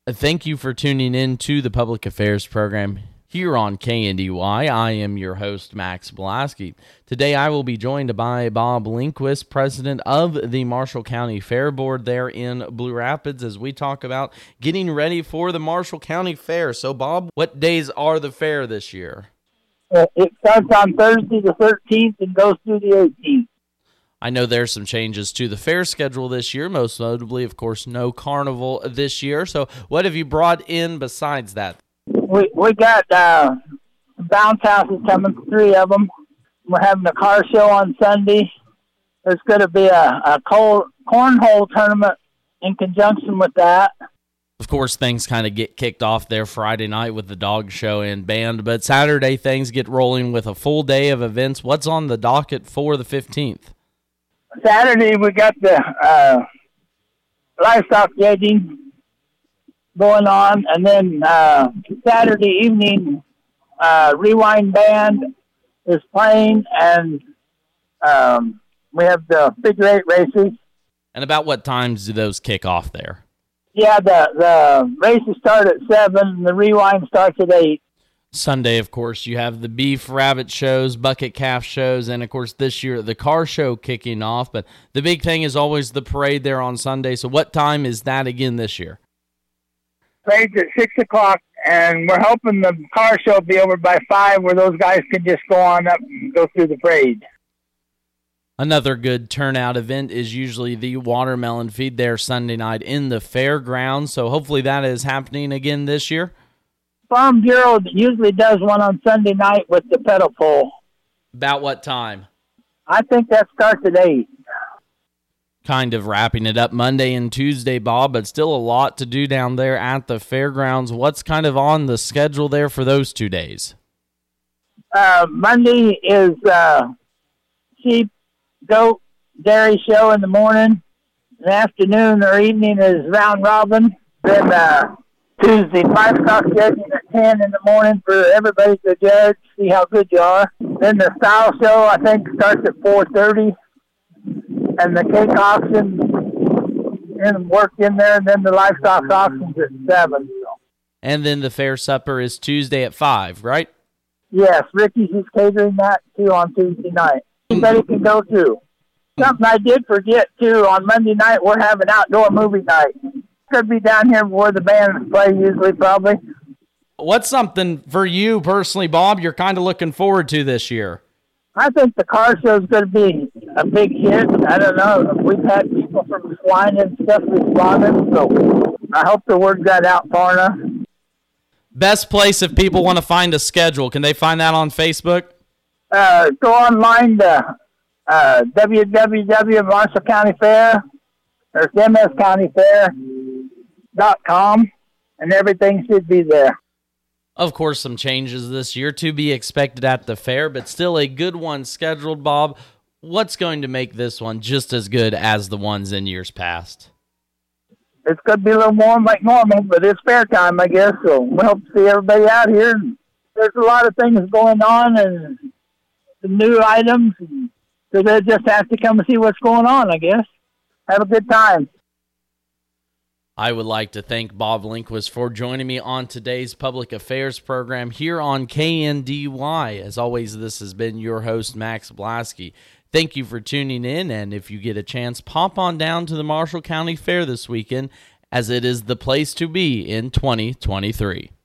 Thank you for tuning in to the Public Affairs program here on KNDY. I am your host, Max Blasky. Today I will be joined by Bob Lindquist, president of the Marshall County Fair Board there in Blue Rapids, as we talk about getting ready for the Marshall County Fair. So, Bob, what days are the fair this year? It starts on Thursday the 13th and goes through the 18th. I know there's some changes to the fair schedule this year, most notably, of course, no carnival this year. So what have you brought in besides that? We got bounce houses coming, 3 of them. We're having a car show on Sunday. There's going to be a cornhole tournament in conjunction with that. Of course, things kind of get kicked off there Friday night with the dog show and band, but Saturday things get rolling with a full day of events. What's on the docket for the 15th? Saturday, we got the livestock judging going on, and then Saturday evening, Rewind Band is playing, and we have the figure 8 races. And about what times do those kick off there? Yeah, the races start at 7, and the Rewind starts at 8. Sunday, of course, you have the beef rabbit shows, bucket calf shows, and, of course, this year the car show kicking off. But the big thing is always the parade there on Sunday. So what time is that again this year? Parade's at 6 o'clock, and we're hoping the car show will be over by 5, where those guys can just go on up and go through the parade. Another good turnout event is usually the watermelon feed there Sunday night in the fairgrounds. So hopefully that is happening again this year. Farm Bureau usually does one on Sunday night with the pedal pole. About what time? I think that starts at 8. Kind of wrapping it up Monday and Tuesday, Bob, but still a lot to do down there at the fairgrounds. What's kind of on the schedule there for those 2 days? Monday is sheep, goat, dairy show in the morning. In the afternoon or evening is round robin. Then Tuesday, livestock judging at 10 in the morning for everybody to judge, see how good you are. Then the style show, I think, starts at 4:30. And the cake auction and work in there, and then the livestock auction's at 7. And then the fair supper is Tuesday at 5, right? Yes, Ricky's is catering that, too, on Tuesday night. Anybody can go, too. Something I did forget, too, on Monday night, we're having outdoor movie night. Could be down here where the bands play usually, probably. What's something for you personally, Bob, you're kind of looking forward to this year? I think the car show is going to be a big hit. I don't know. We've had people from Swine and stuff responding, so I hope the word got out far enough. Best place if people want to find a schedule. Can they find that on Facebook? Go online to www.Marshall County Fair or mscountyfair.com, and everything should be there. Of course, some changes this year to be expected at the fair, but still a good one scheduled, Bob. What's going to make this one just as good as the ones in years past? It's going to be a little more like normal, but it's fair time, I guess, so we hope to see everybody out here. There's a lot of things going on and some new items, so they just have to come and see what's going on, I guess. Have a good time. I would like to thank Bob Lindquist for joining me on today's Public Affairs program here on KNDY. As always, this has been your host, Max Blasky. Thank you for tuning in, and if you get a chance, pop on down to the Marshall County Fair this weekend, as it is the place to be in 2023.